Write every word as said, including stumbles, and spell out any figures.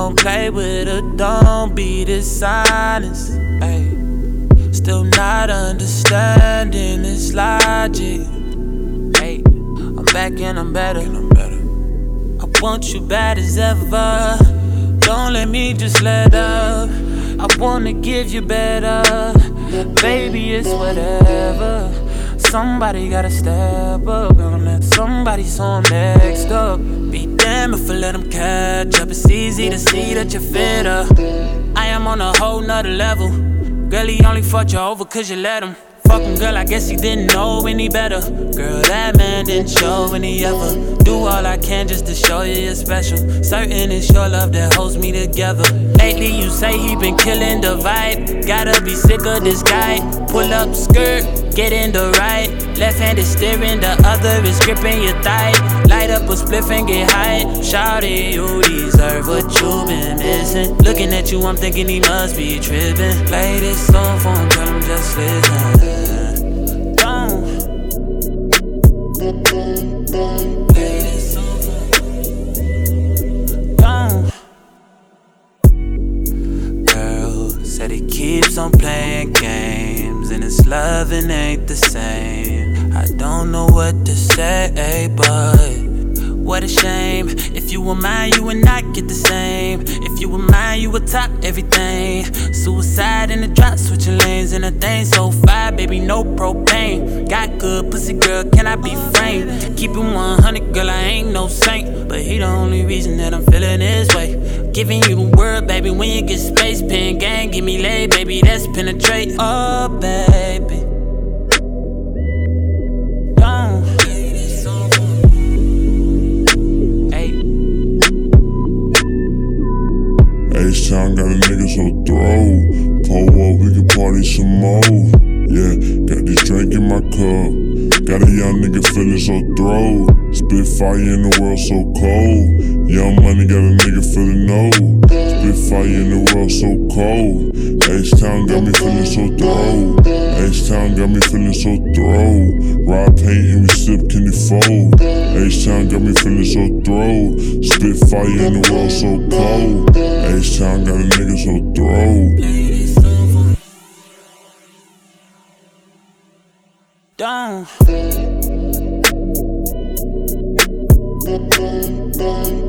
Don't play with her, don't be dishonest. Ay. Still not understanding this logic. Hey, I'm back and I'm better. And I'm better. I want you bad as ever. Don't let me just let up. I wanna give you better. Baby, it's whatever. Somebody gotta step up. Gonna let somebody so I'm next up. Be damned if I let them catch up. It's easy to see that you're fitter. I am on a whole nother level. Girl, he only fucked you over cause you let him. Fucking girl, I guess he didn't know any better. Girl, that man didn't show any ever. Do all I can just to show you you're special. Certain it's your love that holds me together. Lately you say he been killing the vibe. Gotta be sick of this guy. Pull up skirt, get in the right. Left hand is steering, the other is gripping your thigh. Light up a spliff and get high. Shawty, you deserve what you been missing. Looking at you, I'm thinking he must be tripping. Play this song for him, tell him just listen. Don't play this song for him. Don't. Girl said he keeps on playing games, and his loving ain't the same. I don't know what to say, but what a shame. If you were mine, you would not get the same. If you were mine, you would top everything. Suicide in the drop, switching lanes in a thing. So fire, baby, no propane. Got good pussy, girl, can I be framed? Keep it one hundred, girl, I ain't no saint. But he the only reason that I'm feeling this way. Giving you the word, baby, when you get space. Pen gang, give me lay, baby, that's penetrate. Oh, baby. H-Town got a nigga so throw. Pull up, we can party some more. Yeah, got this drink in my cup. Got a young nigga feeling so throw. Spit fire in the world so cold. Young money got a nigga feeling no. Spit fire in the world so cold. H-Town got me feeling so throw. H-Town got me feeling so throw. Ride paint and we sip candy fold. H-Town got me feeling so throw. Spit fire in the world so cold. H-Town got a nigga so throw. Don't.